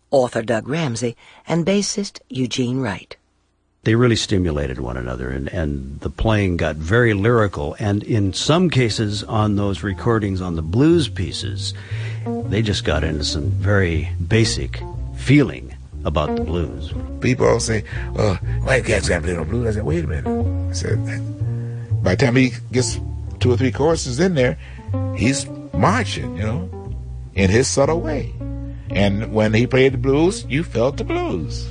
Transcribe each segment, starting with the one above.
author Doug Ramsey, and bassist Eugene Wright. They really stimulated one another, and the playing got very lyrical, and in some cases on those recordings on the blues pieces, they just got into some very basic feeling about the blues. People all say, white cats got to play no blues. I said, wait a minute. I said, by the time he gets 2 or 3 choruses in there, he's marching, in his subtle way. And when he played the blues, you felt the blues.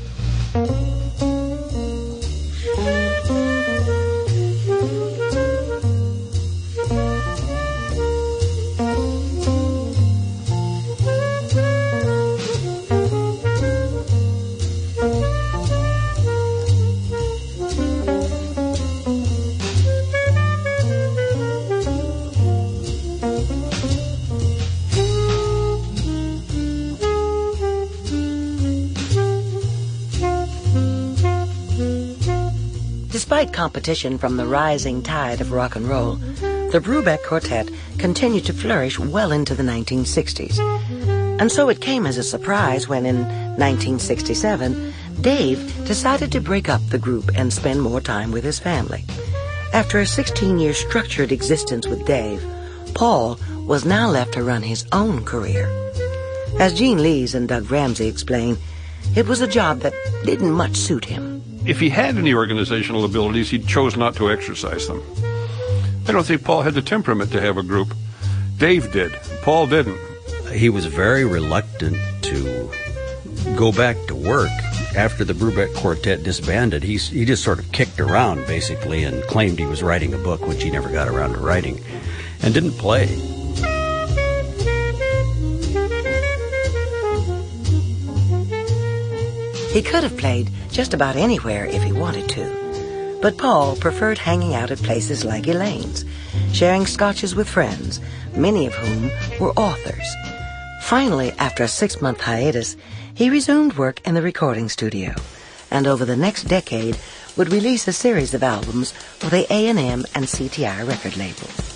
Despite competition from the rising tide of rock and roll, the Brubeck Quartet continued to flourish well into the 1960s. And so it came as a surprise when in 1967, Dave decided to break up the group and spend more time with his family. After a 16-year structured existence with Dave, Paul was now left to run his own career. As Gene Lees and Doug Ramsey explain, it was a job that didn't much suit him. If he had any organizational abilities, he chose not to exercise them. I don't think Paul had the temperament to have a group. Dave did. Paul didn't. He was very reluctant to go back to work after the Brubeck Quartet disbanded. He just sort of kicked around, basically, and claimed he was writing a book, which he never got around to writing, and didn't play. He could have played just about anywhere if he wanted to, but Paul preferred hanging out at places like Elaine's, sharing scotches with friends, many of whom were authors. Finally, after a 6-month hiatus, he resumed work in the recording studio, and over the next decade would release a series of albums for the A&M and CTI record labels.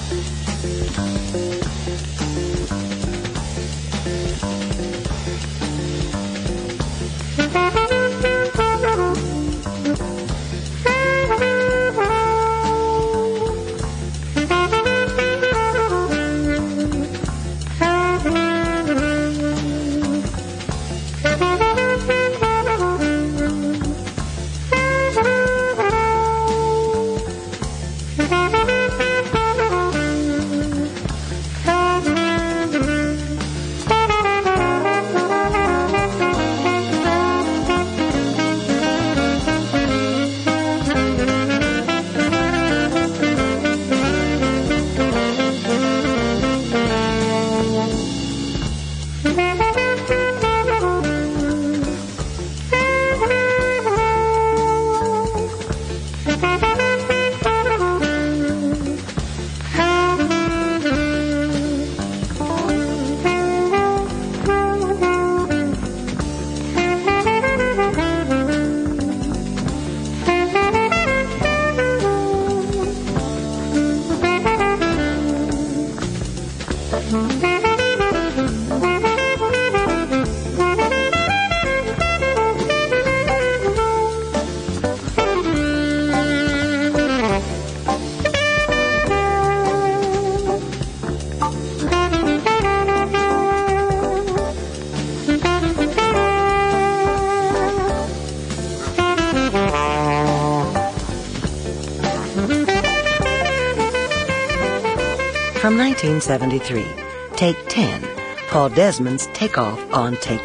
From 1973, Take 10, Paul Desmond's Take Off on Take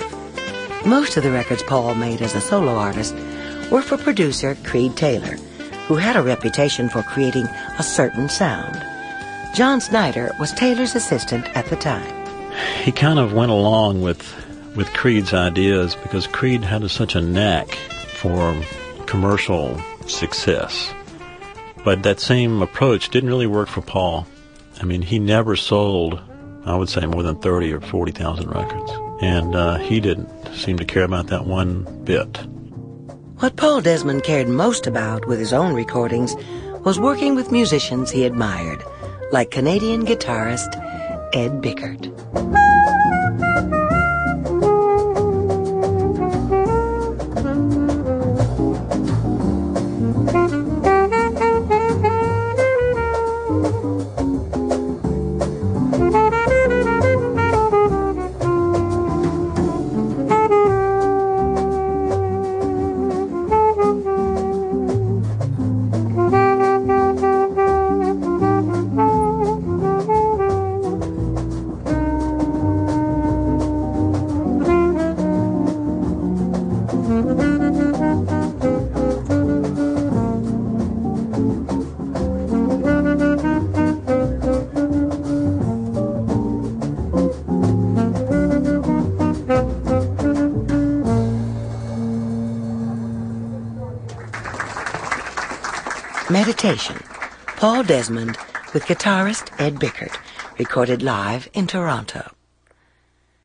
5. Most of the records Paul made as a solo artist were for producer Creed Taylor, who had a reputation for creating a certain sound. John Snyder was Taylor's assistant at the time. He kind of went along with Creed's ideas because Creed had such a knack for commercial success. But that same approach didn't really work for Paul. I mean, he never sold, I would say, more than 30 or 40,000 records. And he didn't seem to care about that one bit. What Paul Desmond cared most about with his own recordings was working with musicians he admired, like Canadian guitarist Ed Bickert. Meditation, Paul Desmond with guitarist Ed Bickert, recorded live in Toronto.